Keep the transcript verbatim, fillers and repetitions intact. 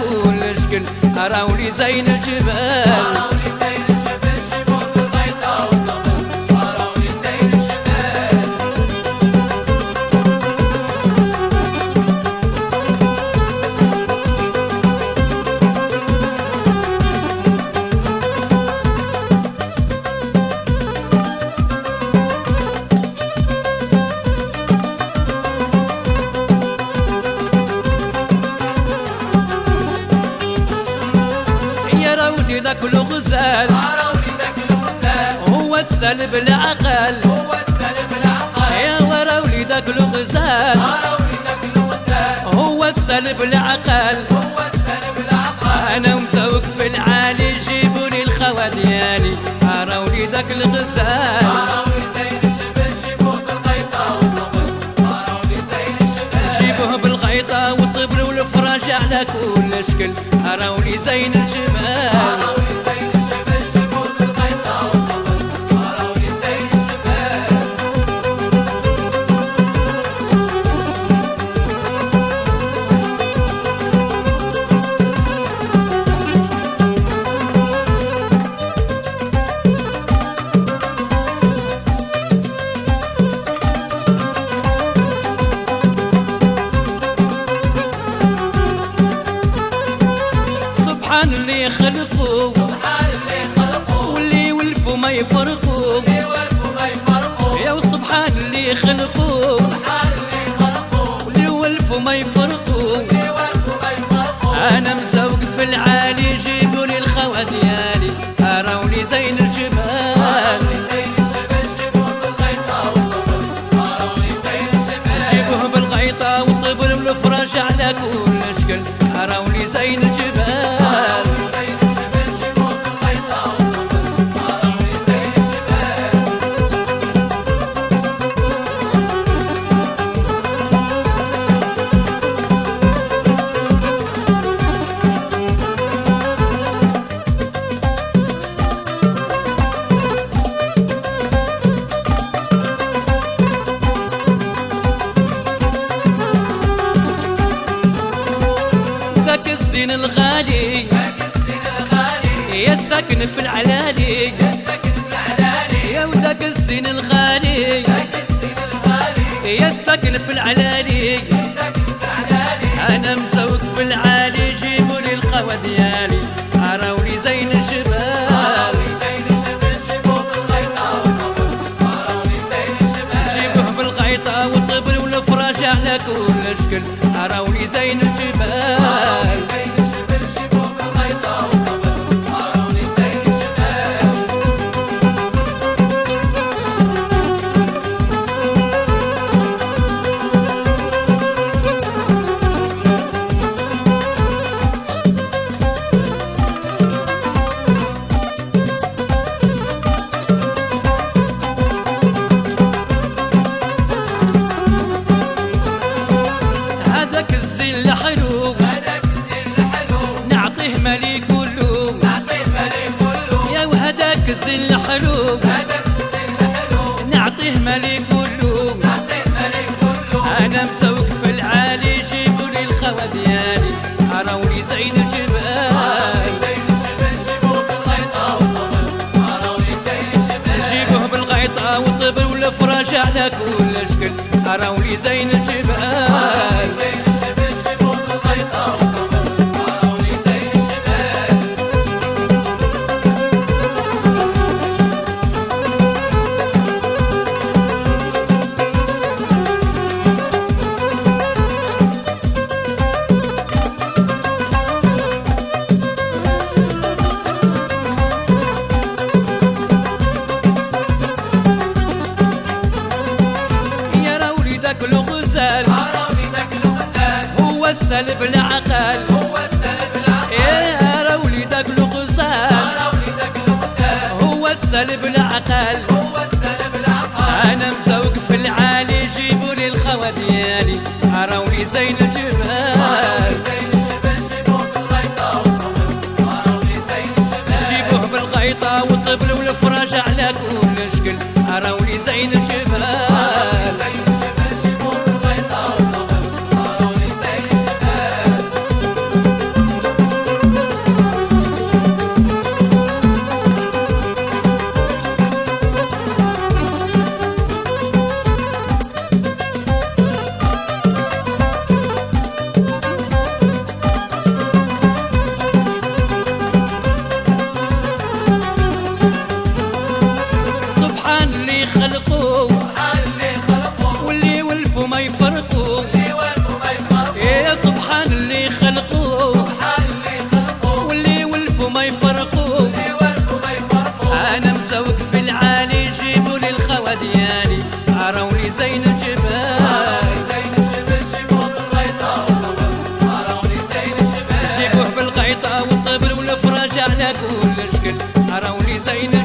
كل شكل راولي زين الجبال. ذاك الغزال هو السلب العقل، هو السلب العقل يا ورا وليدك الغزال، هو السلب العقل، هو السلب العقل. انا مزوق في العالي جيبولي الخوا ديالي ارا وليدك الغزال. جيبوه بالغيطة والطبل والفراج على كل شكل ارا ولي زين الجمال. سبحان اللي خلقوا، سبحان اللي خلقوا واللي ولفوا ما يفرقوا، اللي ولفوا ما يفرقوا يا سبحان اللي خلقوا، سبحان اللي خلقوا واللي ولفوا ما يفرقوا، اللي ولفوا ما يفرقوا. انا مزوق في العالي جيبولي الخوا ديالي ارا ولي زين الجمال. جيبوه بالغيطة والطبل والفراش على كل شكل ارا ولي زين الجبال. ذاك الزين الغالي، ذاك الزين الغالي يا الساكن في العلالي، يا الساكن في العلالي يا وذاك الزين الغالي، ذاك الزين الغالي يا الساكن في العلالي، يا الساكن في العلالي. انا مزوق في العالي جيبولي الخوا ديالي ارا ولي زين الجبال. جيبوه بالغيطة والطبل والفراج على كل شكل ارا ولي زين الجبال. هذاك الزين الحلو، هذاك الزين الحلو نعطيه مالي كله، نعطيه مالي كله يا وهذاك الزين الحلو، هذاك الزين الحلو نعطيه مالي كله، نعطيه مالي كله. انا مزوق في العالي جيبولي الخوا ديالي ارا ولي زين الجبال. جيبوه بالغيطة والطبل والفراج على كل شكل ارا ولي زين الجبال. هو السلب العقل، هو السلب العقل يا را وليدك الغزال، ارا وليدك الغزال هو السلب العقل، هو السلب العقل. انا مزوق في العالي جيبولي الخوا ديالي ارا ولي زين الجبال. جيبوه بالغيطة والطبل والفراج على كل شكل ارا ولي زين الجبال. والصبر والفرج على كل شكل راولي زين